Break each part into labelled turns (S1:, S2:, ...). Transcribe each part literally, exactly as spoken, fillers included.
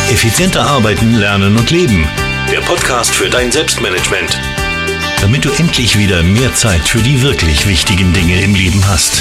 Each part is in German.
S1: Effizienter arbeiten, lernen und leben. Der Podcast für dein Selbstmanagement. Damit du endlich wieder mehr Zeit für die wirklich wichtigen Dinge im Leben hast.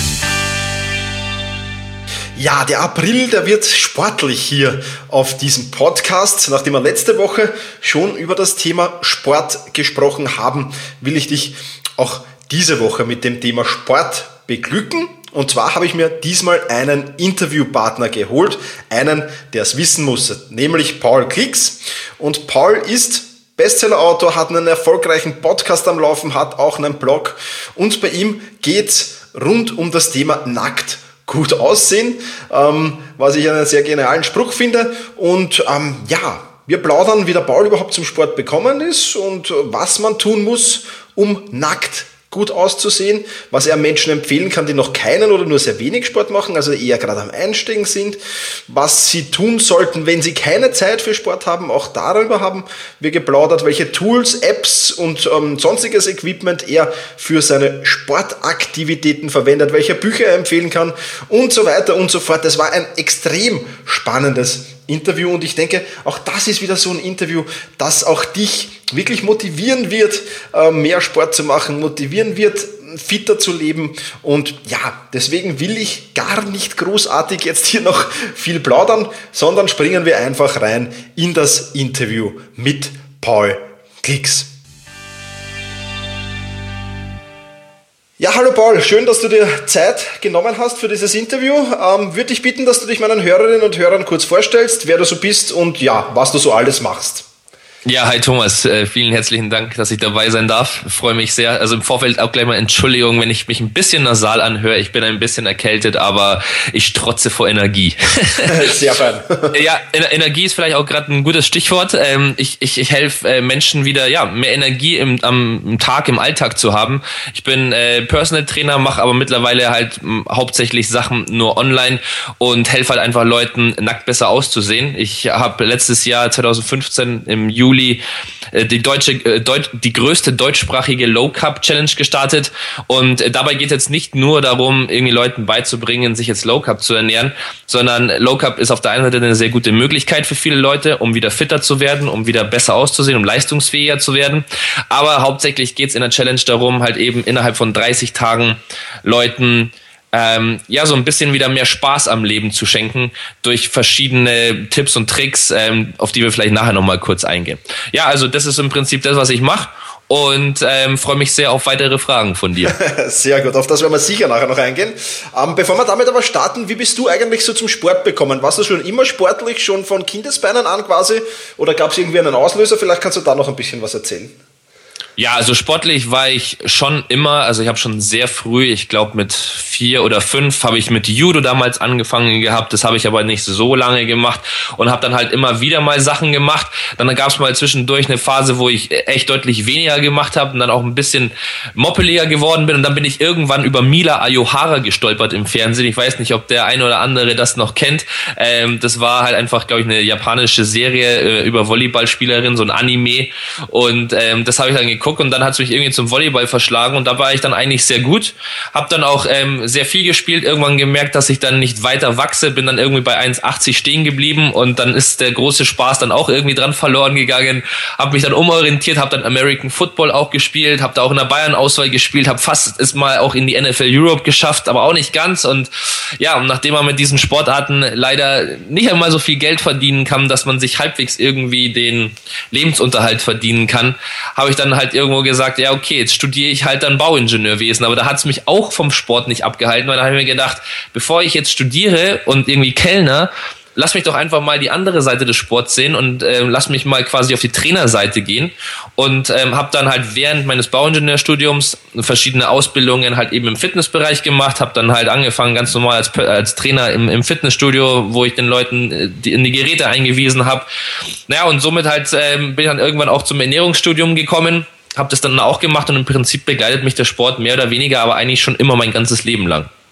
S2: Ja, der April, der wird sportlich hier auf diesem Podcast. Nachdem wir letzte Woche schon über das Thema Sport gesprochen haben, will ich dich auch diese Woche mit dem Thema Sport beglücken. Und zwar habe ich mir diesmal einen Interviewpartner geholt, einen, der es wissen muss, nämlich Paul Klicks. Und Paul ist Bestsellerautor, hat einen erfolgreichen Podcast am Laufen, hat auch einen Blog. Und bei ihm geht's rund um das Thema nackt gut aussehen, ähm, was ich einen sehr genialen Spruch finde. Und ähm, ja, wir plaudern, wie der Paul überhaupt zum Sport bekommen ist und was man tun muss, um nackt gut auszusehen, was er Menschen empfehlen kann, die noch keinen oder nur sehr wenig Sport machen, also eher gerade am Einsteigen sind, was sie tun sollten, wenn sie keine Zeit für Sport haben, auch darüber haben wir geplaudert, welche Tools, Apps und ähm, sonstiges Equipment er für seine Sportaktivitäten verwendet, welche Bücher er empfehlen kann und so weiter und so fort. Das war ein extrem spannendes Interview und ich denke, auch das ist wieder so ein Interview, das auch dich wirklich motivieren wird, mehr Sport zu machen, motivieren wird, fitter zu leben und ja, deswegen will ich gar nicht großartig jetzt hier noch viel plaudern, sondern springen wir einfach rein in das Interview mit Paul Klicks. Ja, hallo Paul, schön, dass du dir Zeit genommen hast für dieses Interview. Ähm, würde ich bitten, dass du dich meinen Hörerinnen und Hörern kurz vorstellst, wer du so bist und ja, was du so alles machst.
S3: Ja, hi Thomas, äh, vielen herzlichen Dank, dass ich dabei sein darf. Ich freue mich sehr. Also im Vorfeld auch gleich mal Entschuldigung, wenn ich mich ein bisschen nasal anhöre. Ich bin ein bisschen erkältet, aber ich strotze vor Energie.
S2: Sehr fein.
S3: Ja, Energie ist vielleicht auch gerade ein gutes Stichwort. Ähm, ich ich, ich helfe Menschen wieder, ja, mehr Energie im, am im Tag, im Alltag zu haben. Ich bin äh, Personal Trainer, mache aber mittlerweile halt m, hauptsächlich Sachen nur online und helfe halt einfach Leuten, nackt besser auszusehen. Ich habe letztes Jahr zwanzig fünfzehn im Juli die deutsche, die größte deutschsprachige Low Carb Challenge gestartet und dabei geht es jetzt nicht nur darum, irgendwie Leuten beizubringen, sich jetzt Low Carb zu ernähren, sondern Low Carb ist auf der einen Seite eine sehr gute Möglichkeit für viele Leute, um wieder fitter zu werden, um wieder besser auszusehen, um leistungsfähiger zu werden, aber hauptsächlich geht es in der Challenge darum, halt eben innerhalb von dreißig Tagen Leuten Ähm, ja, so ein bisschen wieder mehr Spaß am Leben zu schenken durch verschiedene Tipps und Tricks, ähm, auf die wir vielleicht nachher nochmal kurz eingehen. Ja, also das ist im Prinzip das, was ich mache und ähm, freue mich sehr auf weitere Fragen von dir.
S2: Sehr gut, auf das werden wir sicher nachher noch eingehen. Ähm, bevor wir damit aber starten, wie bist du eigentlich so zum Sport gekommen? Warst du schon immer sportlich, schon von Kindesbeinen an quasi oder gab es irgendwie einen Auslöser? Vielleicht kannst du da noch ein bisschen was erzählen.
S3: Ja, also sportlich war ich schon immer, also ich habe schon sehr früh, ich glaube mit vier oder fünf habe ich mit Judo damals angefangen gehabt, das habe ich aber nicht so lange gemacht und habe dann halt immer wieder mal Sachen gemacht. Dann gab es mal zwischendurch eine Phase, wo ich echt deutlich weniger gemacht habe und dann auch ein bisschen moppeliger geworden bin und dann bin ich irgendwann über Mila Ayohara gestolpert im Fernsehen. Ich weiß nicht, ob der eine oder andere das noch kennt. Ähm, das war halt einfach, glaube ich, eine japanische Serie äh, über Volleyballspielerin, so ein Anime und ähm, das habe ich dann geguckt. Und dann hat es mich irgendwie zum Volleyball verschlagen und da war ich dann eigentlich sehr gut, habe dann auch ähm, sehr viel gespielt, irgendwann gemerkt, dass ich dann nicht weiter wachse, bin dann irgendwie bei eins achtzig stehen geblieben und dann ist der große Spaß dann auch irgendwie dran verloren gegangen, habe mich dann umorientiert, habe dann American Football auch gespielt, habe da auch in der Bayern-Auswahl gespielt, habe fast es mal auch in die N F L Europe geschafft, aber auch nicht ganz und ja, und nachdem man mit diesen Sportarten leider nicht einmal so viel Geld verdienen kann, dass man sich halbwegs irgendwie den Lebensunterhalt verdienen kann, habe ich dann halt irgendwo gesagt, ja okay, jetzt studiere ich halt dann Bauingenieurwesen, aber da hat es mich auch vom Sport nicht abgehalten, weil da habe ich mir gedacht, bevor ich jetzt studiere und irgendwie Kellner, lass mich doch einfach mal die andere Seite des Sports sehen und äh, lass mich mal quasi auf die Trainerseite gehen und ähm, habe dann halt während meines Bauingenieurstudiums verschiedene Ausbildungen halt eben im Fitnessbereich gemacht, habe dann halt angefangen ganz normal als, als Trainer im, im Fitnessstudio, wo ich den Leuten die, in die Geräte eingewiesen habe. Naja, und somit halt ähm, bin ich dann irgendwann auch zum Ernährungsstudium gekommen, habe das dann auch gemacht und im Prinzip begleitet mich der Sport mehr oder weniger, aber eigentlich schon immer mein ganzes Leben lang.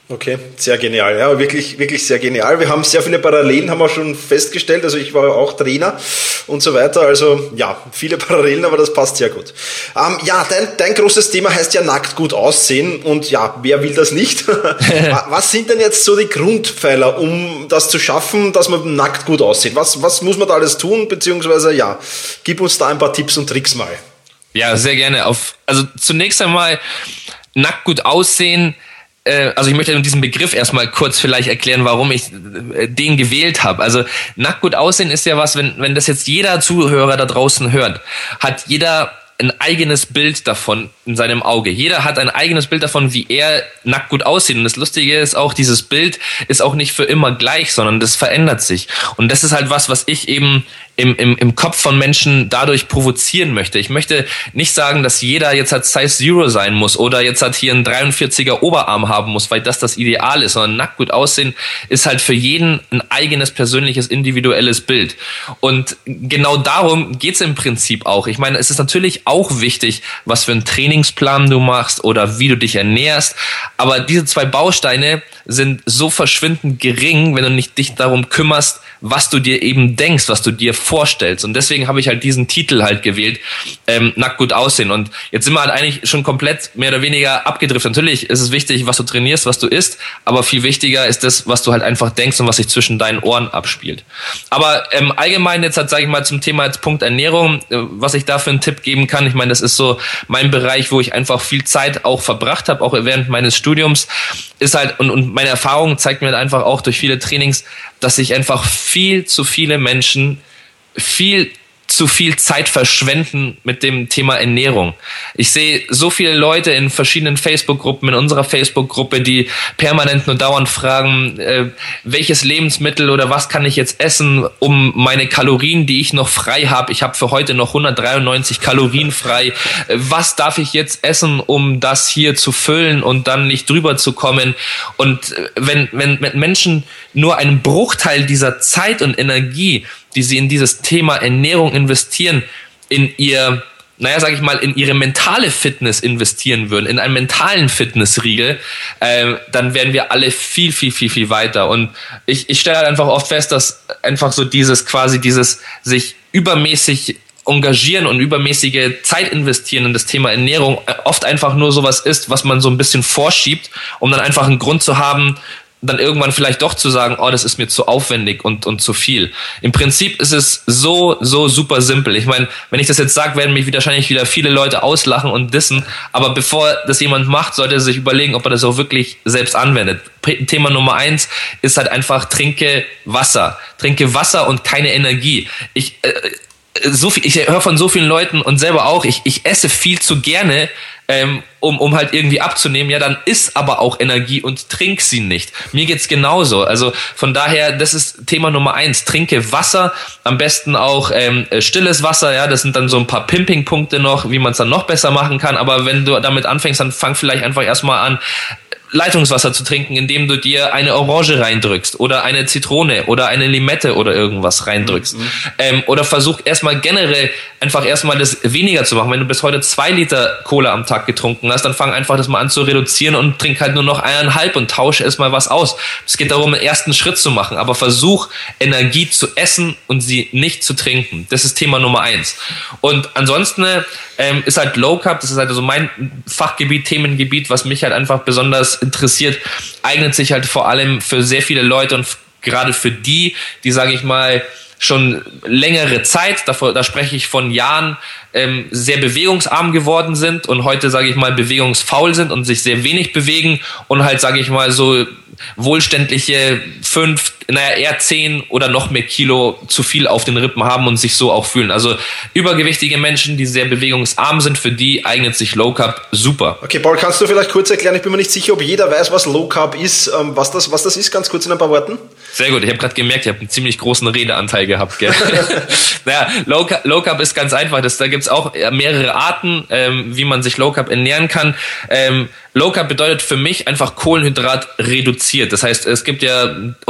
S2: Okay, sehr genial, ja, wirklich, wirklich sehr genial. Wir haben sehr viele Parallelen, haben wir schon festgestellt, also ich war auch Trainer und so weiter, also ja, viele Parallelen, aber das passt sehr gut. Ähm, ja, dein, dein großes Thema heißt ja nackt gut aussehen und ja, wer will das nicht? Was sind denn jetzt so die Grundpfeiler, um das zu schaffen, dass man nackt gut aussieht? Was, was muss man da alles tun, beziehungsweise ja, gib uns da ein paar Tipps und Tricks mal.
S3: Ja, sehr gerne. Auf, also zunächst einmal nackt gut aussehen. Also ich möchte diesen Begriff erstmal kurz vielleicht erklären, warum ich den gewählt habe. Also nackt gut aussehen ist ja was, wenn wenn das jetzt jeder Zuhörer da draußen hört, hat jeder ein eigenes Bild davon in seinem Auge. Jeder hat ein eigenes Bild davon, wie er nackt gut aussieht. Und das Lustige ist auch, dieses Bild ist auch nicht für immer gleich, sondern das verändert sich. Und das ist halt was, was ich eben im, im, im Kopf von Menschen dadurch provozieren möchte. Ich möchte nicht sagen, dass jeder jetzt hat Size Zero sein muss oder jetzt hat hier einen dreiundvierziger Oberarm haben muss, weil das das Ideal ist, sondern nackt gut aussehen ist halt für jeden ein eigenes, persönliches, individuelles Bild. Und genau darum geht's im Prinzip auch. Ich meine, es ist natürlich auch wichtig, was für einen Trainingsplan du machst oder wie du dich ernährst, aber diese zwei Bausteine sind so verschwindend gering, wenn du nicht dich darum kümmerst, was du dir eben denkst, was du dir vorstellst. Und deswegen habe ich halt diesen Titel halt gewählt, ähm, nackt gut aussehen. Und jetzt sind wir halt eigentlich schon komplett mehr oder weniger abgedriftet. Natürlich ist es wichtig, was du trainierst, was du isst, aber viel wichtiger ist das, was du halt einfach denkst und was sich zwischen deinen Ohren abspielt. Aber ähm, allgemein jetzt halt, sage ich mal, zum Thema jetzt Punkt Ernährung, äh, was ich da für einen Tipp geben kann. Ich meine, das ist so mein Bereich, wo ich einfach viel Zeit auch verbracht habe, auch während meines Studiums, ist halt, und, und meine Erfahrung zeigt mir halt einfach auch durch viele Trainings, dass sich einfach viel zu viele Menschen viel zu viel Zeit verschwenden mit dem Thema Ernährung. Ich sehe so viele Leute in verschiedenen Facebook-Gruppen, in unserer Facebook-Gruppe, die permanent nur dauernd fragen, äh, welches Lebensmittel oder was kann ich jetzt essen, um meine Kalorien, die ich noch frei habe, ich habe für heute noch hundertdreiundneunzig Kalorien frei, äh, was darf ich jetzt essen, um das hier zu füllen und dann nicht drüber zu kommen? Und äh, wenn, wenn, wenn Menschen nur einen Bruchteil dieser Zeit und Energie, die sie in dieses Thema Ernährung investieren, in ihr, naja, sag ich mal, in ihre mentale Fitness investieren würden, in einen mentalen Fitnessriegel, äh, dann wären wir alle viel, viel, viel, viel weiter. Und ich, ich stelle halt einfach oft fest, dass einfach so dieses quasi dieses sich übermäßig engagieren und übermäßige Zeit investieren in das Thema Ernährung oft einfach nur sowas ist, was man so ein bisschen vorschiebt, um dann einfach einen Grund zu haben, dann irgendwann vielleicht doch zu sagen, oh, das ist mir zu aufwendig und und zu viel. Im Prinzip ist es so, so super simpel. Ich meine, wenn ich das jetzt sage, werden mich wahrscheinlich wieder viele Leute auslachen und dissen, aber bevor das jemand macht, sollte er sich überlegen, ob er das auch wirklich selbst anwendet. Thema Nummer eins ist halt einfach, trinke Wasser. Trinke Wasser und keine Energie. Ich, äh, so viel, ich höre von so vielen Leuten und selber auch, ich, ich esse viel zu gerne, ähm, um, um halt irgendwie abzunehmen, ja, dann isst aber auch Energie und trink sie nicht. Mir geht's genauso. Also von daher, das ist Thema Nummer eins. Trinke Wasser, am besten auch ähm, stilles Wasser, ja, das sind dann so ein paar Pimping-Punkte noch, wie man es dann noch besser machen kann, aber wenn du damit anfängst, dann fang vielleicht einfach erstmal an, Leitungswasser zu trinken, indem du dir eine Orange reindrückst oder eine Zitrone oder eine Limette oder irgendwas reindrückst. Mhm. Ähm, oder versuch erstmal generell einfach erstmal das weniger zu machen. Wenn du bis heute zwei Liter Cola am Tag getrunken hast, dann fang einfach das mal an zu reduzieren und trink halt nur noch eineinhalb und tausche erstmal was aus. Es geht darum, einen ersten Schritt zu machen, aber versuch Energie zu essen und sie nicht zu trinken. Das ist Thema Nummer eins. Und ansonsten ähm, ist halt Low Carb, das ist halt so mein Fachgebiet, Themengebiet, was mich halt einfach besonders interessiert, eignet sich halt vor allem für sehr viele Leute und gerade für die, die, sage ich mal, schon längere Zeit, davor, da spreche ich von Jahren, ähm, sehr bewegungsarm geworden sind und heute, sage ich mal, bewegungsfaul sind und sich sehr wenig bewegen und halt, sage ich mal, so wohlständliche fünf, naja, eher zehn oder noch mehr Kilo zu viel auf den Rippen haben und sich so auch fühlen. Also übergewichtige Menschen, die sehr bewegungsarm sind, für die eignet sich Low Carb super.
S2: Okay, Paul, kannst du vielleicht kurz erklären, ich bin mir nicht sicher, ob jeder weiß, was Low Carb ist, ähm, was das, was das ist, ganz kurz in ein paar Worten?
S3: Sehr gut, ich habe gerade gemerkt, ich habe einen ziemlich großen Redeanteil gehabt. Gell? Naja, Low Carb, Low Carb ist ganz einfach, das, da gibt's auch mehrere Arten, ähm, wie man sich Low Carb ernähren kann. Ähm, Low Carb bedeutet für mich einfach Kohlenhydrat reduziert. Das heißt, es gibt ja unsere Makro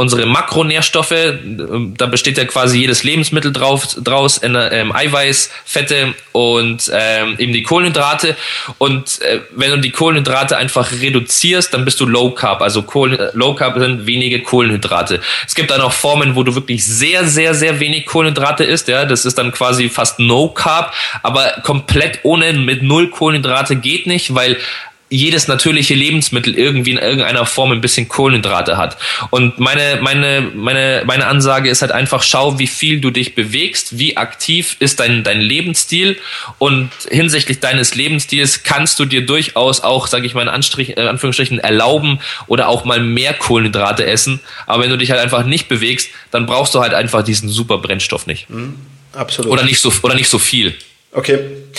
S3: Makronährstoffe, da besteht ja quasi jedes Lebensmittel drauf, draus, ähm, Eiweiß, Fette und ähm, eben die Kohlenhydrate. Und äh, wenn du die Kohlenhydrate einfach reduzierst, dann bist du Low Carb. Also Kohlen, Low Carb sind wenige Kohlenhydrate. Es gibt dann auch Formen, wo du wirklich sehr, sehr, sehr wenig Kohlenhydrate isst. Ja, das ist dann quasi fast No Carb, aber komplett ohne, mit null Kohlenhydrate geht nicht, weil jedes natürliche Lebensmittel irgendwie in irgendeiner Form ein bisschen Kohlenhydrate hat. Und meine, meine, meine, meine Ansage ist halt einfach, schau, wie viel du dich bewegst, wie aktiv ist dein, dein Lebensstil, und hinsichtlich deines Lebensstils kannst du dir durchaus auch, sage ich mal in Anstrich, äh, Anführungsstrichen, erlauben oder auch mal mehr Kohlenhydrate essen. Aber wenn du dich halt einfach nicht bewegst, dann brauchst du halt einfach diesen super Brennstoff nicht. Mhm,
S2: absolut.
S3: Oder nicht so, oder nicht so viel.
S2: Okay,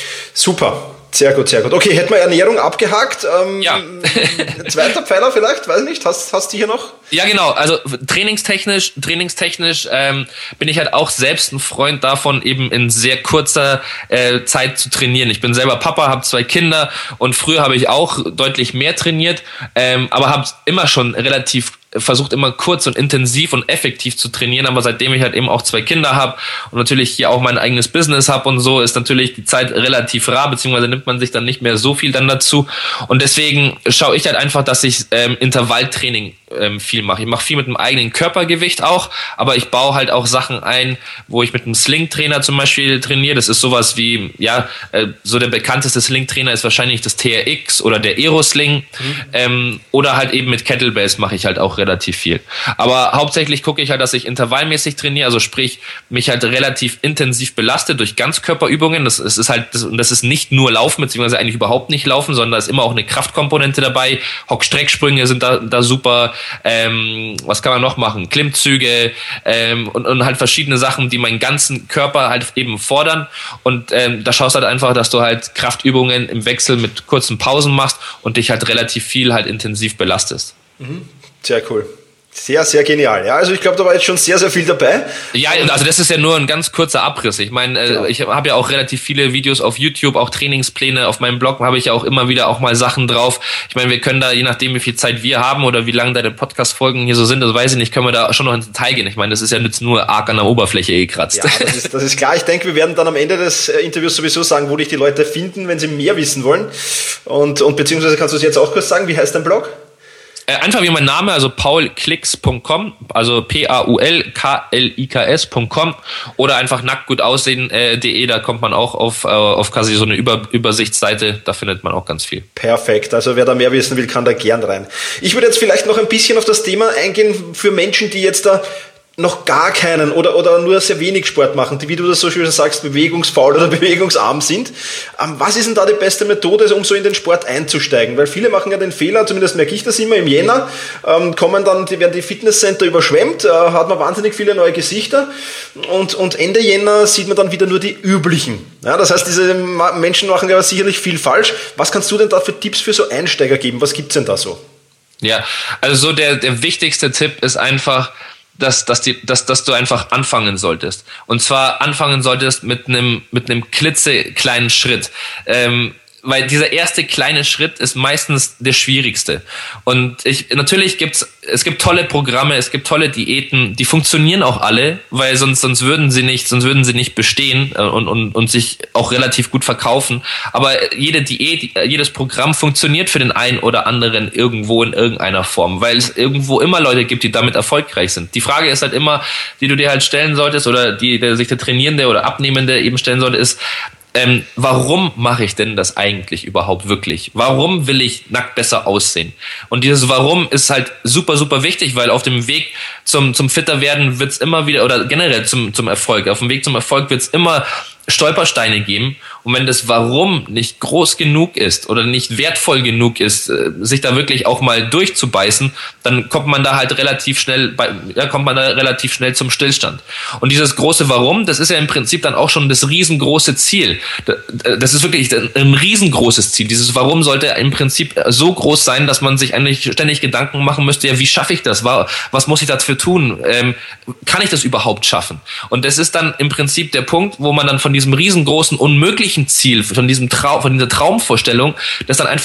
S2: super. Sehr gut, sehr gut. Okay, hätten wir Ernährung abgehakt. Ähm,
S3: ja.
S2: Zweiter Pfeiler vielleicht, weiß nicht. Hast, hast du hier noch?
S3: Ja, genau. Also trainingstechnisch, trainingstechnisch ähm, bin ich halt auch selbst ein Freund davon, eben in sehr kurzer äh, Zeit zu trainieren. Ich bin selber Papa, habe zwei Kinder, und früher habe ich auch deutlich mehr trainiert, ähm, aber habe immer schon relativ versucht immer kurz und intensiv und effektiv zu trainieren, aber seitdem ich halt eben auch zwei Kinder habe und natürlich hier auch mein eigenes Business habe und so, ist natürlich die Zeit relativ rar, beziehungsweise nimmt man sich dann nicht mehr so viel dann dazu, und deswegen schaue ich halt einfach, dass ich ähm, Intervalltraining ähm, viel mache. Ich mache viel mit dem eigenen Körpergewicht auch, aber ich baue halt auch Sachen ein, wo ich mit einem Sling-Trainer zum Beispiel trainiere. Das ist sowas wie, ja, äh, so der bekannteste Sling-Trainer ist wahrscheinlich das T R X oder der Aero-Sling, mhm. ähm, oder halt eben mit Kettlebells mache ich halt auch relativ viel. Aber hauptsächlich gucke ich halt, dass ich intervallmäßig trainiere, also sprich, mich halt relativ intensiv belaste durch Ganzkörperübungen. Das, das ist halt, das, das ist nicht nur Laufen, beziehungsweise eigentlich überhaupt nicht Laufen, sondern da ist immer auch eine Kraftkomponente dabei. Hock-Strecksprünge sind da, da super. Ähm, was kann man noch machen? Klimmzüge ähm, und, und halt verschiedene Sachen, die meinen ganzen Körper halt eben fordern. Und ähm, da schaust du halt einfach, dass du halt Kraftübungen im Wechsel mit kurzen Pausen machst und dich halt relativ viel halt intensiv belastest.
S2: Mhm. Sehr cool. Sehr, sehr genial. Ja, also ich glaube, da war jetzt schon sehr, sehr viel dabei.
S3: Ja, also das ist ja nur ein ganz kurzer Abriss. Ich meine, genau. ich habe ja auch relativ viele Videos auf YouTube, auch Trainingspläne. Auf meinem Blog habe ich ja auch immer wieder auch mal Sachen drauf. Ich meine, wir können da, je nachdem, wie viel Zeit wir haben oder wie lange deine Podcast-Folgen hier so sind, das weiß ich nicht, können wir da schon noch ins Detail gehen. Ich meine, das ist ja jetzt nur arg an der Oberfläche gekratzt.
S2: Ja, das ist, das ist klar. Ich denke, wir werden dann am Ende des Interviews sowieso sagen, wo dich die Leute finden, wenn sie mehr wissen wollen. Und, und beziehungsweise kannst du es jetzt auch kurz sagen, wie heißt dein Blog?
S3: Einfach wie mein Name, also paul klicks punkt com, also P A U L K L I K S punkt com, oder einfach nacktgutaussehen punkt de, da kommt man auch auf, auf quasi so eine Über- Übersichtsseite, da findet man auch ganz viel.
S2: Perfekt, also wer da mehr wissen will, kann da gern rein. Ich würde jetzt vielleicht noch ein bisschen auf das Thema eingehen für Menschen, die jetzt da noch gar keinen oder oder nur sehr wenig Sport machen, die, wie du das so schön sagst, bewegungsfaul oder bewegungsarm sind. Ähm, was ist denn da die beste Methode, um so in den Sport einzusteigen? Weil viele machen ja den Fehler, zumindest merke ich das immer, im Jänner ähm, kommen dann, die werden die Fitnesscenter überschwemmt, äh, hat man wahnsinnig viele neue Gesichter, und und Ende Jänner sieht man dann wieder nur die üblichen. Ja, das heißt, diese Menschen machen ja sicherlich viel falsch. Was kannst du denn da für Tipps für so Einsteiger geben? Was gibt's denn da so?
S3: Ja, also so der der wichtigste Tipp ist einfach, dass, dass, die, dass, dass du einfach anfangen solltest. Und zwar anfangen solltest mit einem, mit einem klitzekleinen Schritt. Ähm, weil dieser erste kleine Schritt ist meistens der schwierigste. Und ich, natürlich gibt's, es gibt tolle Programme, es gibt tolle Diäten, die funktionieren auch alle, weil sonst, sonst würden sie nicht, sonst würden sie nicht bestehen und, und, und sich auch relativ gut verkaufen. Aber jede Diät, jedes Programm funktioniert für den einen oder anderen irgendwo in irgendeiner Form, weil es irgendwo immer Leute gibt, die damit erfolgreich sind. Die Frage ist halt immer, die du dir halt stellen solltest, oder die, der sich der Trainierende oder Abnehmende eben stellen sollte, ist, Ähm, warum mache ich denn das eigentlich überhaupt wirklich? Warum will ich nackt besser aussehen? Und dieses Warum ist halt super, super wichtig, weil auf dem Weg zum, zum fitter werden wird's immer wieder, oder generell zum, zum Erfolg, auf dem Weg zum Erfolg wird's immer Stolpersteine geben. Und wenn das Warum nicht groß genug ist oder nicht wertvoll genug ist, sich da wirklich auch mal durchzubeißen, dann kommt man da halt relativ schnell, bei, ja, kommt man da relativ schnell zum Stillstand. Und dieses große Warum, das ist ja im Prinzip dann auch schon das riesengroße Ziel. Das ist wirklich ein riesengroßes Ziel. Dieses Warum sollte im Prinzip so groß sein, dass man sich eigentlich ständig Gedanken machen müsste, ja, wie schaffe ich das? Was muss ich dafür tun? Ähm, kann ich das überhaupt schaffen? Und das ist dann im Prinzip der Punkt, wo man dann von diesem riesengroßen, unmöglichen Ziel, von diesem Traum, von dieser Traumvorstellung, das dann einfach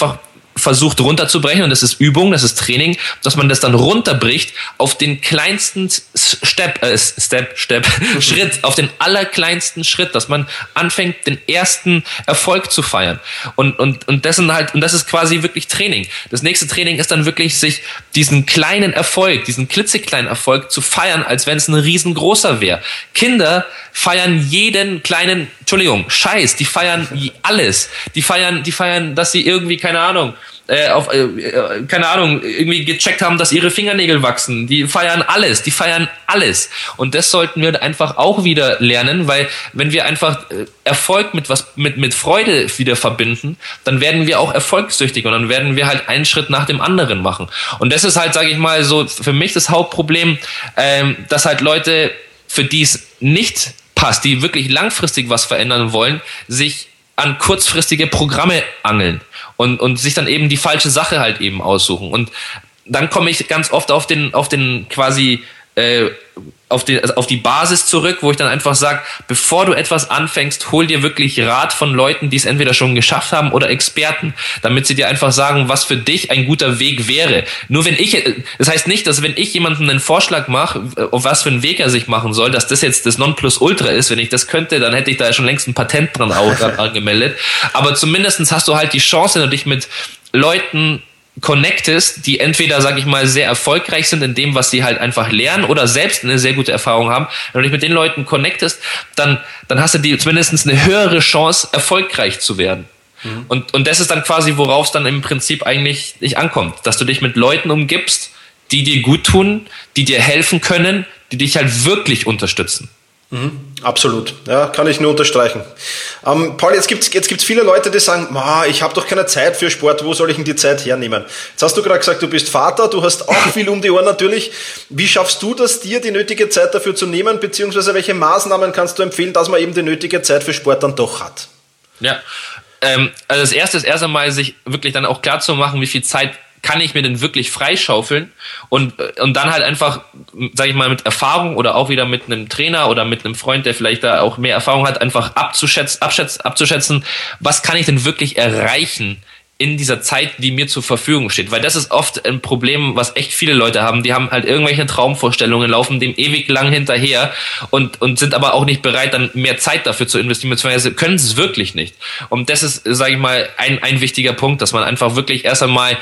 S3: versucht runterzubrechen, und das ist Übung, das ist Training, dass man das dann runterbricht auf den kleinsten Step, äh, Step, Step, Schritt, auf den allerkleinsten Schritt, dass man anfängt, den ersten Erfolg zu feiern. Und, und, und das sind halt, und das ist quasi wirklich Training. Das nächste Training ist dann wirklich, sich diesen kleinen Erfolg, diesen klitzekleinen Erfolg zu feiern, als wenn es ein riesengroßer wäre. Kinder feiern jeden kleinen, Entschuldigung, Scheiß, die feiern alles. Die feiern, die feiern, dass sie irgendwie, keine Ahnung, äh, auf, äh, keine Ahnung, irgendwie gecheckt haben, dass ihre Fingernägel wachsen. Die feiern alles, die feiern alles. Und das sollten wir einfach auch wieder lernen, weil wenn wir einfach Erfolg mit was, mit, mit Freude wieder verbinden, dann werden wir auch erfolgssüchtig und dann werden wir halt einen Schritt nach dem anderen machen. Und das ist halt, sage ich mal, so für mich das Hauptproblem, ähm, dass halt Leute, für die es nicht passt, die wirklich langfristig was verändern wollen, sich an kurzfristige Programme angeln und, und sich dann eben die falsche Sache halt eben aussuchen. Und dann komme ich ganz oft auf den, auf den quasi, äh, auf die, also auf die Basis zurück, wo ich dann einfach sage, bevor du etwas anfängst, hol dir wirklich Rat von Leuten, die es entweder schon geschafft haben oder Experten, damit sie dir einfach sagen, was für dich ein guter Weg wäre. Nur wenn ich, das heißt nicht, dass wenn ich jemandem einen Vorschlag mache, auf was für einen Weg er sich machen soll, dass das jetzt das Nonplusultra ist. Wenn ich das könnte, dann hätte ich da schon längst ein Patent dran angemeldet. Aber zumindestens hast du halt die Chance, wenn du dich mit Leuten connectest, die entweder, sag ich mal, sehr erfolgreich sind in dem, was sie halt einfach lernen oder selbst eine sehr gute Erfahrung haben. Wenn du dich mit den Leuten connectest, dann, dann hast du die zumindest eine höhere Chance, erfolgreich zu werden. Mhm. Und, und das ist dann quasi, worauf es dann im Prinzip eigentlich nicht ankommt, dass du dich mit Leuten umgibst, die dir gut tun, die dir helfen können, die dich halt wirklich unterstützen.
S2: Mhm, absolut, ja, kann ich nur unterstreichen. Ähm, Paul, jetzt gibt's jetzt gibt's viele Leute, die sagen, ich habe doch keine Zeit für Sport, wo soll ich denn die Zeit hernehmen? Jetzt hast du gerade gesagt, du bist Vater, du hast auch viel um die Ohren natürlich. Wie schaffst du das, dir die nötige Zeit dafür zu nehmen, beziehungsweise welche Maßnahmen kannst du empfehlen, dass man eben die nötige Zeit für Sport dann doch hat?
S3: Ja, ähm, also das Erste ist erst einmal, sich wirklich dann auch klar zu machen, wie viel Zeit kann ich mir denn wirklich freischaufeln und, und dann halt einfach, sag ich mal, mit Erfahrung oder auch wieder mit einem Trainer oder mit einem Freund, der vielleicht da auch mehr Erfahrung hat, einfach abzuschätzen, abschätzen, abzuschätzen, was kann ich denn wirklich erreichen in dieser Zeit, die mir zur Verfügung steht. Weil das ist oft ein Problem, was echt viele Leute haben. Die haben halt irgendwelche Traumvorstellungen, laufen dem ewig lang hinterher und, und sind aber auch nicht bereit, dann mehr Zeit dafür zu investieren, beziehungsweise können es wirklich nicht. Und das ist, sage ich mal, ein, ein wichtiger Punkt, dass man einfach wirklich erst einmal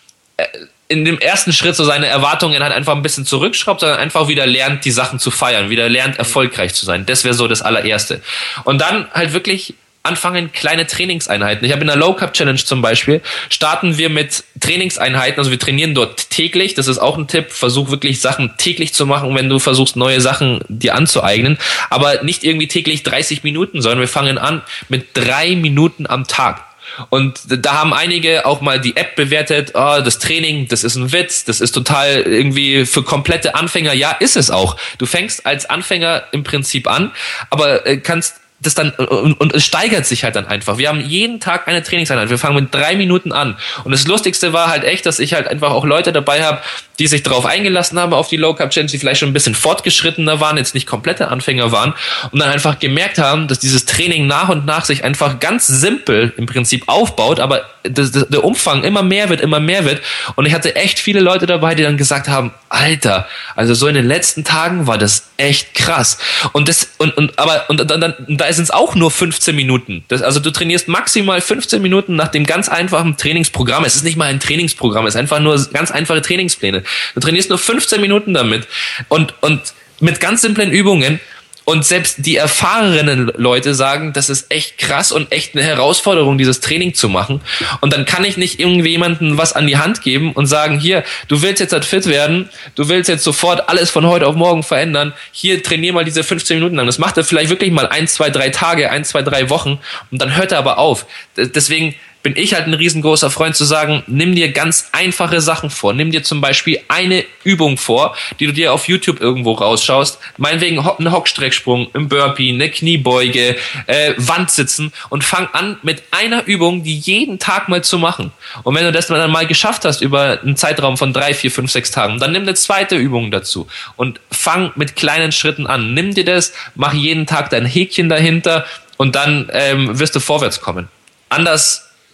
S3: in dem ersten Schritt so seine Erwartungen halt einfach ein bisschen zurückschraubt, sondern einfach wieder lernt, die Sachen zu feiern, wieder lernt, erfolgreich zu sein. Das wäre so das allererste. Und dann halt wirklich anfangen, kleine Trainingseinheiten. Ich habe in der Low Carb Challenge zum Beispiel, starten wir mit Trainingseinheiten, also wir trainieren dort täglich, das ist auch ein Tipp, versuch wirklich Sachen täglich zu machen, wenn du versuchst, neue Sachen dir anzueignen, aber nicht irgendwie täglich dreißig Minuten, sondern wir fangen an mit drei Minuten am Tag. Und da haben einige auch mal die App bewertet, oh, das Training, das ist ein Witz, das ist total irgendwie für komplette Anfänger. Ja, ist es auch. Du fängst als Anfänger im Prinzip an, aber kannst das dann, und, und es steigert sich halt dann einfach. Wir haben jeden Tag eine Trainingseinheit. Wir fangen mit drei Minuten an. Und das Lustigste war halt echt, dass ich halt einfach auch Leute dabei habe, die sich darauf eingelassen haben, auf die Low Carb Challenge, die vielleicht schon ein bisschen fortgeschrittener waren, jetzt nicht komplette Anfänger waren und dann einfach gemerkt haben, dass dieses Training nach und nach sich einfach ganz simpel im Prinzip aufbaut, aber das, das, der Umfang immer mehr wird, immer mehr wird. Und ich hatte echt viele Leute dabei, die dann gesagt haben, Alter, also so in den letzten Tagen war das echt krass. Und das, und, und, aber, und dann, dann, da sind es auch nur fünfzehn Minuten. Das, also du trainierst maximal fünfzehn Minuten nach dem ganz einfachen Trainingsprogramm. Es ist nicht mal ein Trainingsprogramm, es ist einfach nur ganz einfache Trainingspläne. Du trainierst nur fünfzehn Minuten damit und, und mit ganz simplen Übungen. Und selbst die erfahrenen Leute sagen, das ist echt krass und echt eine Herausforderung, dieses Training zu machen. Und dann kann ich nicht irgendwie jemandem was an die Hand geben und sagen, hier, du willst jetzt halt fit werden, du willst jetzt sofort alles von heute auf morgen verändern, hier trainier mal diese fünfzehn Minuten lang. Das macht er vielleicht wirklich mal ein, zwei, drei Tage, ein, zwei, drei Wochen und dann hört er aber auf. Deswegen bin ich halt ein riesengroßer Freund zu sagen, nimm dir ganz einfache Sachen vor. Nimm dir zum Beispiel eine Übung vor, die du dir auf YouTube irgendwo rausschaust. Meinetwegen einen Hockstrecksprung, ein Burpee, eine Kniebeuge, äh, Wandsitzen und fang an mit einer Übung, die jeden Tag mal zu machen. Und wenn du das dann mal geschafft hast über einen Zeitraum von drei, vier, fünf, sechs Tagen, dann nimm eine zweite Übung dazu und fang mit kleinen Schritten an. Nimm dir das, mach jeden Tag dein Häkchen dahinter und dann ähm, wirst du vorwärts kommen. Anders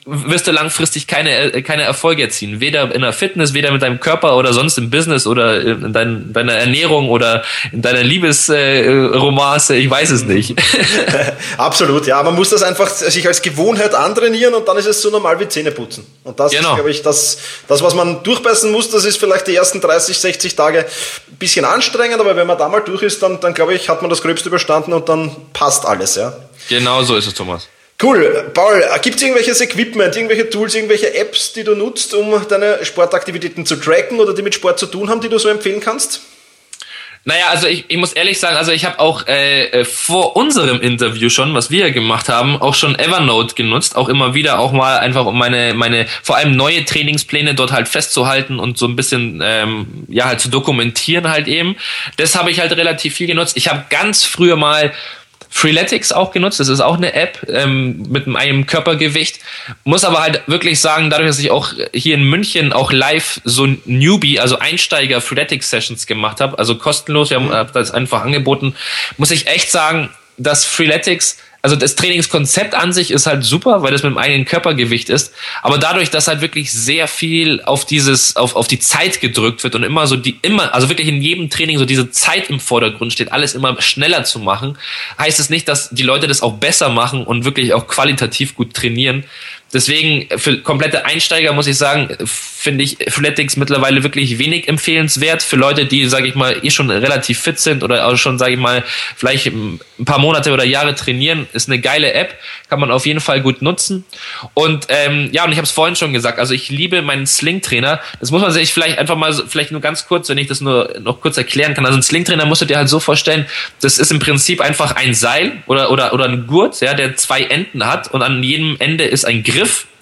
S3: wirst du langfristig keine keine Erfolge erzielen. Weder in der Fitness, weder mit deinem Körper oder sonst im Business oder in dein, deiner Ernährung oder in deiner Liebesromance, äh, ich weiß es nicht.
S2: Absolut, ja. Man muss das einfach sich als Gewohnheit antrainieren und dann ist es so normal wie Zähneputzen. Und das genau. ist, glaube ich, das, das, was man durchbeißen muss, das ist vielleicht die ersten dreißig, sechzig Tage ein bisschen anstrengend, aber wenn man da mal durch ist, dann, dann glaube ich, hat man das Gröbste überstanden und dann passt alles, ja.
S3: Genau so ist es, Thomas.
S2: Cool. Paul, gibt es irgendwelches Equipment, irgendwelche Tools, irgendwelche Apps, die du nutzt, um deine Sportaktivitäten zu tracken oder die mit Sport zu tun haben, die du so empfehlen kannst?
S3: Naja, also ich, ich muss ehrlich sagen, also ich habe auch äh, vor unserem Interview schon, was wir gemacht haben, auch schon Evernote genutzt, auch immer wieder, auch mal einfach um meine, meine vor allem neue Trainingspläne dort halt festzuhalten und so ein bisschen, ähm, ja halt zu dokumentieren halt eben. Das habe ich halt relativ viel genutzt. Ich habe ganz früher mal Freeletics auch genutzt, das ist auch eine App ähm, mit einem Körpergewicht, muss aber halt wirklich sagen, dadurch, dass ich auch hier in München auch live so Newbie, also Einsteiger Freeletics Sessions gemacht habe, also kostenlos, wir haben das einfach angeboten, muss ich echt sagen, dass Freeletics, also das Trainingskonzept an sich ist halt super, weil das mit dem eigenen Körpergewicht ist, aber dadurch, dass halt wirklich sehr viel auf dieses, auf, auf die Zeit gedrückt wird und immer so die, immer, also wirklich in jedem Training so diese Zeit im Vordergrund steht, alles immer schneller zu machen, heißt es nicht, dass die Leute das auch besser machen und wirklich auch qualitativ gut trainieren. Deswegen, für komplette Einsteiger muss ich sagen, finde ich Freeletics mittlerweile wirklich wenig empfehlenswert. Für Leute, die, sage ich mal, eh schon relativ fit sind oder auch schon, sage ich mal, vielleicht ein paar Monate oder Jahre trainieren, ist eine geile App, kann man auf jeden Fall gut nutzen. Und ähm, ja, und ich habe es vorhin schon gesagt, also ich liebe meinen Sling-Trainer. Das muss man sich vielleicht einfach mal, vielleicht nur ganz kurz, wenn ich das nur noch kurz erklären kann. Also ein Sling-Trainer musst du dir halt so vorstellen, das ist im Prinzip einfach ein Seil oder oder oder ein Gurt, ja, der zwei Enden hat und an jedem Ende ist ein Griff.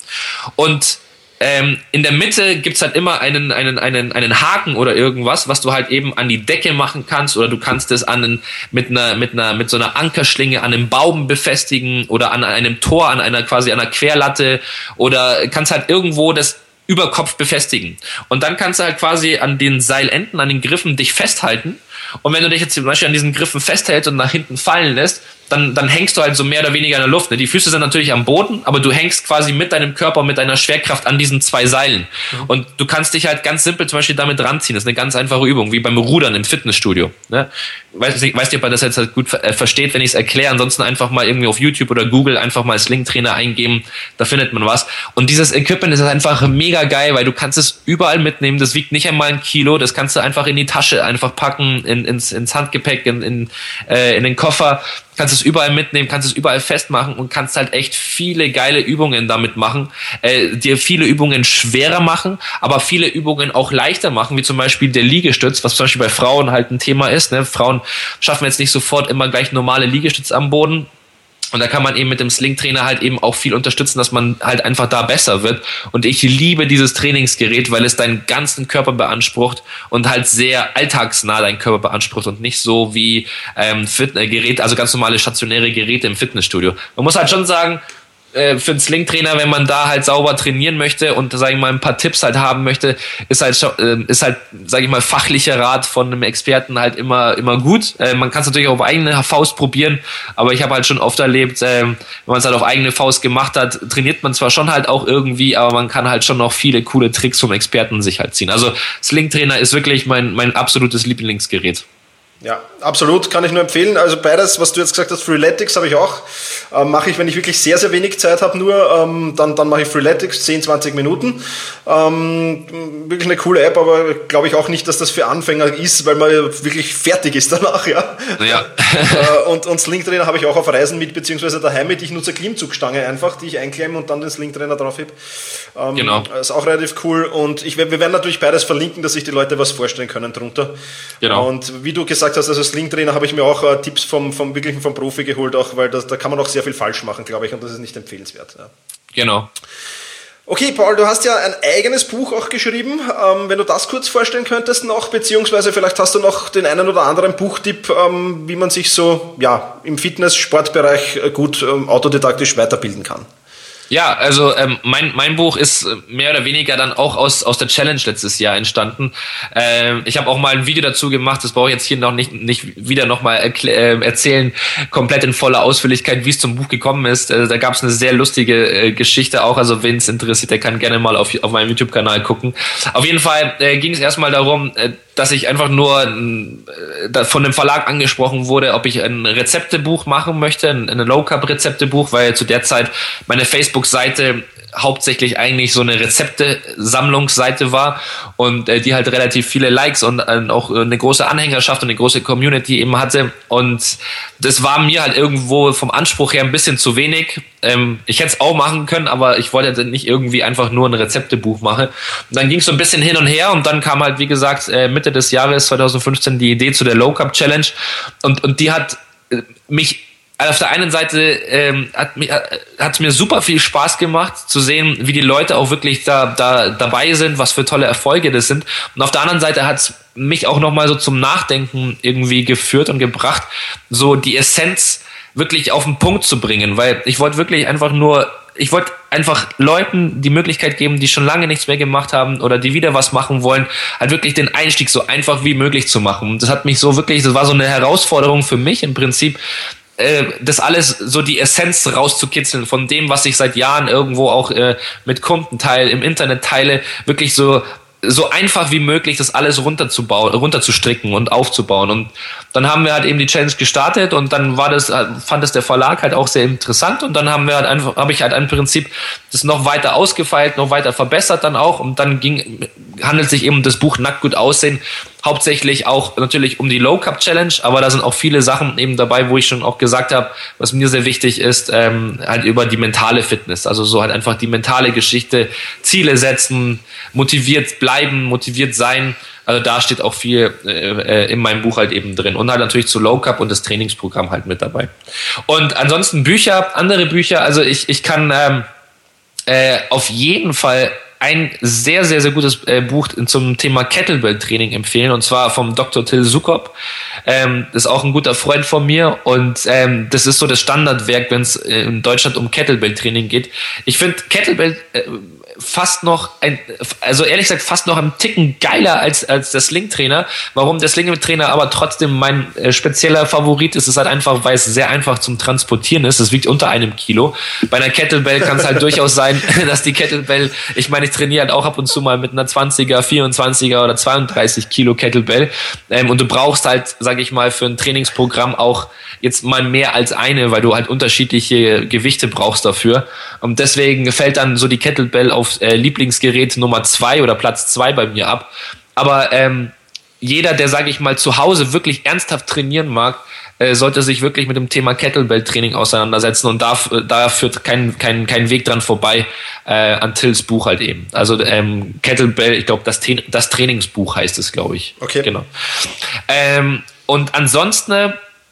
S3: Und ähm, in der Mitte gibt's halt immer einen, einen, einen, einen Haken oder irgendwas, was du halt eben an die Decke machen kannst, oder du kannst es an einen, mit einer, mit einer, mit so einer Ankerschlinge an einem Baum befestigen oder an einem Tor, an einer, quasi einer Querlatte, oder kannst halt irgendwo das über Kopf befestigen. Und dann kannst du halt quasi an den Seilenden, an den Griffen dich festhalten. Und wenn du dich jetzt zum Beispiel an diesen Griffen festhältst und nach hinten fallen lässt, dann, dann hängst du halt so mehr oder weniger in der Luft. Ne? Die Füße sind natürlich am Boden, aber du hängst quasi mit deinem Körper, mit deiner Schwerkraft an diesen zwei Seilen. Mhm. Und du kannst dich halt ganz simpel zum Beispiel damit ranziehen. Das ist eine ganz einfache Übung, wie beim Rudern im Fitnessstudio. Ne? Weiß nicht, weiß nicht, ob man das jetzt halt gut äh, versteht, wenn ich es erkläre. Ansonsten einfach mal irgendwie auf YouTube oder Google einfach mal Sling-Trainer eingeben. Da findet man was. Und dieses Equipment ist einfach mega geil, weil du kannst es überall mitnehmen. Das wiegt nicht einmal ein Kilo. Das kannst du einfach in die Tasche einfach packen, in, ins, ins Handgepäck, in, in, äh, in den Koffer. Kannst es überall mitnehmen, kannst es überall festmachen und kannst halt echt viele geile Übungen damit machen, äh, dir viele Übungen schwerer machen, aber viele Übungen auch leichter machen, wie zum Beispiel der Liegestütz, was zum Beispiel bei Frauen halt ein Thema ist. Ne? Frauen schaffen jetzt nicht sofort immer gleich normale Liegestütz am Boden. Und da kann man eben mit dem Sling-Trainer halt eben auch viel unterstützen, dass man halt einfach da besser wird. Und ich liebe dieses Trainingsgerät, weil es deinen ganzen Körper beansprucht und halt sehr alltagsnah deinen Körper beansprucht und nicht so wie ähm, Fitnessgeräte, also ganz normale stationäre Geräte im Fitnessstudio. Man muss halt schon sagen, für einen Sling-Trainer, wenn man da halt sauber trainieren möchte und, sage ich mal, ein paar Tipps halt haben möchte, ist halt, ist halt, sage ich mal, fachlicher Rat von einem Experten halt immer immer gut. Man kann es natürlich auch auf eigene Faust probieren, aber ich habe halt schon oft erlebt, wenn man es halt auf eigene Faust gemacht hat, trainiert man zwar schon halt auch irgendwie, aber man kann halt schon noch viele coole Tricks vom Experten sich halt ziehen. Also Sling-Trainer ist wirklich mein mein absolutes Lieblingsgerät.
S2: Ja, absolut, kann ich nur empfehlen. Also beides, was du jetzt gesagt hast, Freeletics habe ich auch. Ähm, mache ich, wenn ich wirklich sehr, sehr wenig Zeit habe, nur, ähm, dann, dann mache ich Freeletics, zehn, zwanzig Minuten. Ähm, wirklich eine coole App, aber glaube ich auch nicht, dass das für Anfänger ist, weil man wirklich fertig ist danach, ja.
S3: Ja.
S2: äh, und, und Sling-Trainer habe ich auch auf Reisen mit, beziehungsweise daheim mit. Ich nutze eine Klimmzugstange einfach, die ich einklemme und dann den Sling-Trainer drauf heb. Ähm,
S3: genau.
S2: Ist auch relativ cool. Und ich, wir werden natürlich beides verlinken, dass sich die Leute was vorstellen können drunter. Genau. Und wie du gesagt hast, also Sling-Trainer habe ich mir auch äh, Tipps vom, vom wirklichen vom Profi geholt, auch weil das, da kann man auch sehr viel falsch machen, glaube ich, und das ist nicht empfehlenswert. Ja.
S3: Genau.
S2: Okay, Paul, du hast ja ein eigenes Buch auch geschrieben. Ähm, wenn du das kurz vorstellen könntest noch, beziehungsweise vielleicht hast du noch den einen oder anderen Buchtipp, ähm, wie man sich so ja im Fitness-Sportbereich gut ähm, autodidaktisch weiterbilden kann.
S3: Ja, also ähm, mein mein Buch ist mehr oder weniger dann auch aus aus der Challenge letztes Jahr entstanden. Ähm, ich habe auch mal ein Video dazu gemacht, das brauche ich jetzt hier noch nicht nicht wieder nochmal äh, erzählen, komplett in voller Ausführlichkeit, wie es zum Buch gekommen ist. Äh, da gab es eine sehr lustige äh, Geschichte auch, also wen es interessiert, der kann gerne mal auf auf meinem YouTube-Kanal gucken. Auf jeden Fall äh, ging es erstmal darum, äh, dass ich einfach nur äh, von dem Verlag angesprochen wurde, ob ich ein Rezeptebuch machen möchte, ein, ein Low-Carb-Rezeptebuch, weil zu der Zeit meine Facebook-Seite hauptsächlich eigentlich so eine Rezepte-Sammlungsseite war und äh, die halt relativ viele Likes und äh, auch eine große Anhängerschaft und eine große Community eben hatte, und das war mir halt irgendwo vom Anspruch her ein bisschen zu wenig. Ähm, ich hätte es auch machen können, aber ich wollte nicht irgendwie einfach nur ein Rezeptebuch machen. Und dann ging es so ein bisschen hin und her und dann kam halt, wie gesagt, äh, Mitte des Jahres zwanzig fünfzehn die Idee zu der Low Carb Challenge, und, und die hat äh, mich auf der einen Seite ähm, hat mir hat mir super viel Spaß gemacht zu sehen, wie die Leute auch wirklich da da dabei sind, was für tolle Erfolge das sind. Und auf der anderen Seite hat es mich auch nochmal so zum Nachdenken irgendwie geführt und gebracht, so die Essenz wirklich auf den Punkt zu bringen, weil ich wollte wirklich einfach nur Ich wollte einfach Leuten die Möglichkeit geben, die schon lange nichts mehr gemacht haben oder die wieder was machen wollen, halt wirklich den Einstieg so einfach wie möglich zu machen. Und das hat mich so wirklich, das war so eine Herausforderung für mich im Prinzip, das alles, so die Essenz rauszukitzeln von dem, was ich seit Jahren irgendwo auch äh, mit Kunden teile, im Internet teile, wirklich so so einfach wie möglich das alles runterzubauen, runterzustricken und aufzubauen. Und dann haben wir halt eben die Challenge gestartet und dann war das, fand es der Verlag halt auch sehr interessant, und dann haben wir halt einfach, habe ich halt im Prinzip das noch weiter ausgefeilt, noch weiter verbessert dann auch, und dann ging, handelt sich eben um das Buch Nackt gut aussehen, hauptsächlich auch natürlich um die Low Carb Challenge, aber da sind auch viele Sachen eben dabei, wo ich schon auch gesagt habe, was mir sehr wichtig ist, ähm, halt über die mentale Fitness, also so halt einfach die mentale Geschichte, Ziele setzen, motiviert bleiben, motiviert sein. Also da steht auch viel äh, in meinem Buch halt eben drin. Und halt natürlich zu Low Carb und das Trainingsprogramm halt mit dabei. Und ansonsten Bücher, andere Bücher, also ich, ich kann ähm, äh, auf jeden Fall ein sehr, sehr, sehr gutes äh, Buch zum Thema Kettlebell-Training empfehlen, und zwar vom Doktor Till Sukop. Ähm, das ist auch ein guter Freund von mir, und ähm, das ist so das Standardwerk, wenn es äh, in Deutschland um Kettlebell-Training geht. Ich finde Kettlebell äh, fast noch ein, also ehrlich gesagt fast noch einen Ticken geiler als als der Sling-Trainer. Warum der Sling-Trainer aber trotzdem mein äh, spezieller Favorit ist, ist halt einfach, weil es sehr einfach zum Transportieren ist. Es wiegt unter einem Kilo. Bei einer Kettlebell kann es halt durchaus sein, dass die Kettlebell, ich meine, ich trainiere halt auch ab und zu mal mit einer zwanziger, vierundzwanziger oder zweiunddreißig Kilo Kettlebell, ähm, und du brauchst halt, sage ich mal, für ein Trainingsprogramm auch jetzt mal mehr als eine, weil du halt unterschiedliche Gewichte brauchst dafür. Und deswegen fällt dann so die Kettlebell auf äh, Lieblingsgerät Nummer zwei oder Platz zwei bei mir ab. Aber ähm, jeder, der, sage ich mal, zu Hause wirklich ernsthaft trainieren mag, äh, sollte sich wirklich mit dem Thema Kettlebell-Training auseinandersetzen, und da, da führt kein, kein, kein Weg dran vorbei äh, an Tills Buch halt eben. Also ähm, Kettlebell, ich glaube, das, das Trainingsbuch heißt es, glaube ich.
S2: Okay.
S3: Genau. Ähm, und ansonsten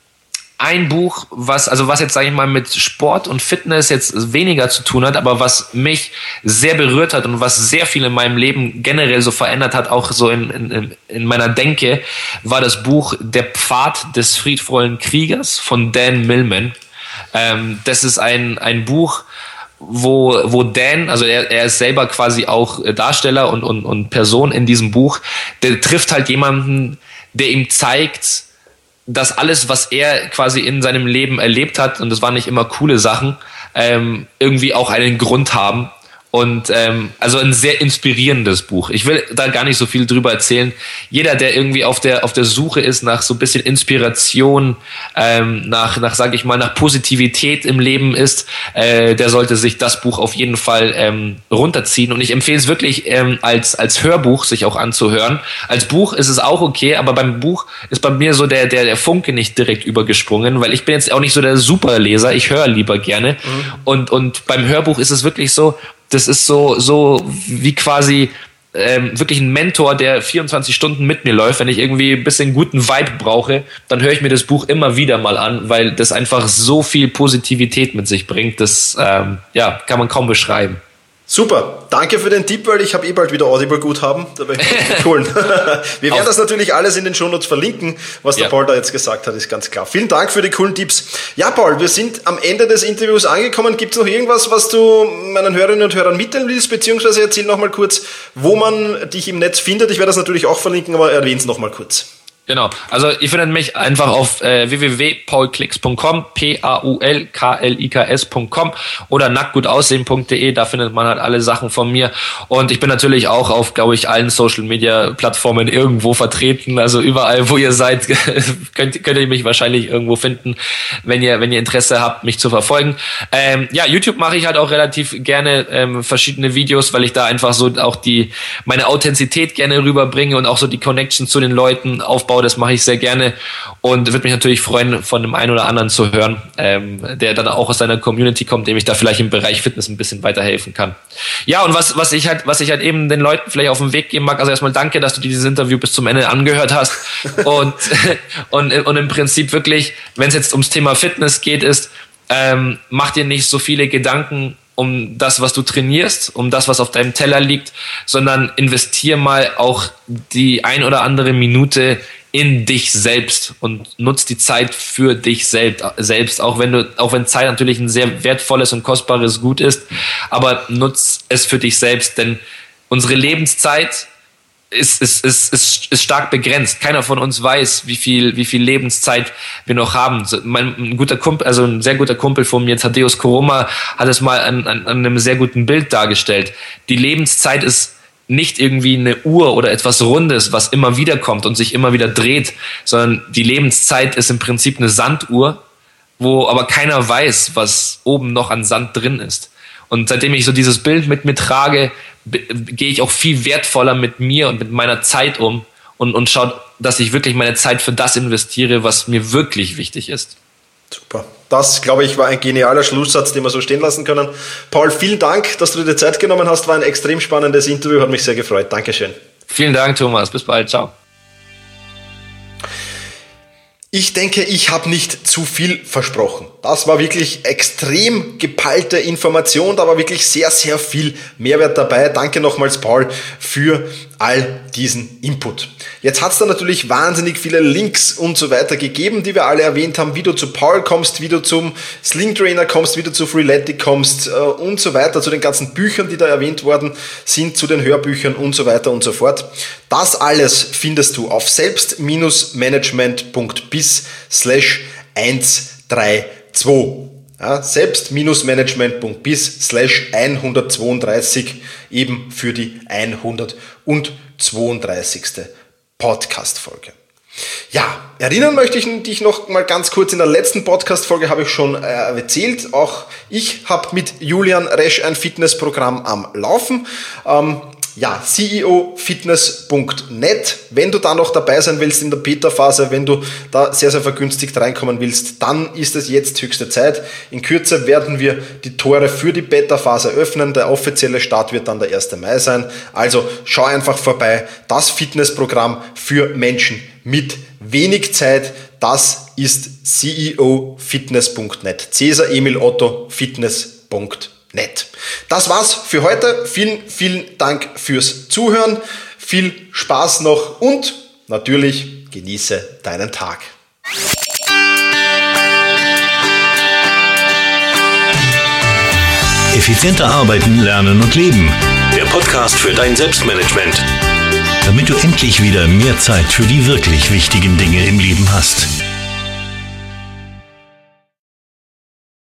S3: ein Buch, was, also was jetzt, sage ich mal, mit Sport und Fitness jetzt weniger zu tun hat, aber was mich sehr berührt hat und was sehr viel in meinem Leben generell so verändert hat, auch so in, in, in meiner Denke, war das Buch Der Pfad des friedvollen Kriegers von Dan Millman. Ähm, das ist ein, ein Buch, wo, wo Dan, also er, er ist selber quasi auch Darsteller und, und, und Person in diesem Buch, der trifft halt jemanden, der ihm zeigt, dass alles, was er quasi in seinem Leben erlebt hat, und das waren nicht immer coole Sachen, ähm, irgendwie auch einen Grund haben. Und ähm, also ein sehr inspirierendes Buch. Ich will da gar nicht so viel drüber erzählen. Jeder, der irgendwie auf der auf der Suche ist nach so ein bisschen Inspiration, ähm, nach nach sage ich mal nach Positivität im Leben ist, äh, der sollte sich das Buch auf jeden Fall ähm, runterziehen. Und ich empfehle es wirklich ähm, als als Hörbuch sich auch anzuhören. Als Buch ist es auch okay, aber beim Buch ist bei mir so der der der Funke nicht direkt übergesprungen, weil ich bin jetzt auch nicht so der Superleser. Ich höre lieber gerne. Mhm. Und und beim Hörbuch ist es wirklich so. Das ist so, so wie quasi ähm, wirklich ein Mentor, der vierundzwanzig Stunden mit mir läuft. Wenn ich irgendwie ein bisschen guten Vibe brauche, dann höre ich mir das Buch immer wieder mal an, weil das einfach so viel Positivität mit sich bringt. Das ähm, ja, kann man kaum beschreiben.
S2: Super, danke für den Tipp, weil ich habe eh bald wieder Audible-Guthaben. Da werde ich holen. Wir werden das natürlich alles in den Shownotes verlinken, was der ja. Paul da jetzt gesagt hat, ist ganz klar. Vielen Dank für die coolen Tipps. Ja, Paul, wir sind am Ende des Interviews angekommen. Gibt es noch irgendwas, was du meinen Hörerinnen und Hörern mitteilen willst, beziehungsweise erzähl noch mal kurz, wo man dich im Netz findet. Ich werde das natürlich auch verlinken, aber erwähne es noch mal kurz.
S3: Genau, also ihr findet mich einfach auf äh, w w w punkt paul klicks punkt com, P A U L K L I K S punkt com oder nacktgutaussehen punkt de, da findet man halt alle Sachen von mir und ich bin natürlich auch auf, glaube ich, allen Social-Media-Plattformen irgendwo vertreten, also überall, wo ihr seid, könnt, könnt ihr mich wahrscheinlich irgendwo finden, wenn ihr wenn ihr Interesse habt, mich zu verfolgen. Ähm, ja, YouTube mache ich halt auch relativ gerne ähm, verschiedene Videos, weil ich da einfach so auch die meine Authentizität gerne rüberbringe und auch so die Connection zu den Leuten aufbaue. Das mache ich sehr gerne und würde mich natürlich freuen, von dem einen oder anderen zu hören, ähm, der dann auch aus seiner Community kommt, dem ich da vielleicht im Bereich Fitness ein bisschen weiterhelfen kann. Ja, und was was ich halt was ich halt eben den Leuten vielleicht auf den Weg geben mag, also erstmal danke, dass du dir dieses Interview bis zum Ende angehört hast und und und im Prinzip wirklich, wenn es jetzt ums Thema Fitness geht, ist, ähm, mach dir nicht so viele Gedanken um das, was du trainierst, um das, was auf deinem Teller liegt, sondern investier mal auch die ein oder andere Minute in dich selbst und nutz die Zeit für dich selbst, selbst, auch wenn du, auch wenn Zeit natürlich ein sehr wertvolles und kostbares Gut ist, aber nutz es für dich selbst, denn unsere Lebenszeit ist, ist, ist, ist, ist stark begrenzt. Keiner von uns weiß, wie viel, wie viel Lebenszeit wir noch haben. Mein ein guter Kumpel, also ein sehr guter Kumpel von mir, Thaddeus Koroma, hat es mal an, an, an einem sehr guten Bild dargestellt. Die Lebenszeit ist nicht irgendwie eine Uhr oder etwas Rundes, was immer wieder kommt und sich immer wieder dreht, sondern die Lebenszeit ist im Prinzip eine Sanduhr, wo aber keiner weiß, was oben noch an Sand drin ist. Und seitdem ich so dieses Bild mit mir trage, gehe ich auch viel wertvoller mit mir und mit meiner Zeit um und, und schaue, dass ich wirklich meine Zeit für das investiere, was mir wirklich wichtig ist.
S2: Super. Das, glaube ich, war ein genialer Schlusssatz, den wir so stehen lassen können. Paul, vielen Dank, dass du dir die Zeit genommen hast. War ein extrem spannendes Interview, hat mich sehr gefreut. Dankeschön.
S3: Vielen Dank, Thomas. Bis bald. Ciao.
S2: Ich denke, ich habe nicht zu viel versprochen. Das war wirklich extrem geballte Information, da war wirklich sehr, sehr viel Mehrwert dabei. Danke nochmals, Paul, für all diesen Input. Jetzt hat es da natürlich wahnsinnig viele Links und so weiter gegeben, die wir alle erwähnt haben, wie du zu Paul kommst, wie du zum Sling Trainer kommst, wie du zu Freeletics kommst äh, und so weiter, zu den ganzen Büchern, die da erwähnt worden sind, zu den Hörbüchern und so weiter und so fort. Das alles findest du auf selbst-management.bis slash eins drei zwei. Ja, selbst-management.bis slash hundertzweiunddreißig eben für die hundertzweiunddreißigste Podcast-Folge. Ja, erinnern möchte ich dich noch mal ganz kurz, in der letzten Podcast-Folge habe ich schon äh, erzählt, auch ich habe mit Julian Resch ein Fitnessprogramm am Laufen. Ähm, Ja, C E O Fitness Punkt net. Wenn du da noch dabei sein willst in der Beta-Phase, wenn du da sehr, sehr vergünstigt reinkommen willst, dann ist es jetzt höchste Zeit. In Kürze werden wir die Tore für die Beta-Phase öffnen. Der offizielle Start wird dann der erste Mai sein. Also schau einfach vorbei. Das Fitnessprogramm für Menschen mit wenig Zeit, das ist C E O Fitness Punkt net. Cäsar Emil Otto Fitness Punkt net. Nett. Das war's für heute. Vielen, vielen Dank fürs Zuhören. Viel Spaß noch und natürlich genieße deinen Tag.
S1: Effizienter arbeiten, lernen und leben. Der Podcast für dein Selbstmanagement. Damit du endlich wieder mehr Zeit für die wirklich wichtigen Dinge im Leben hast.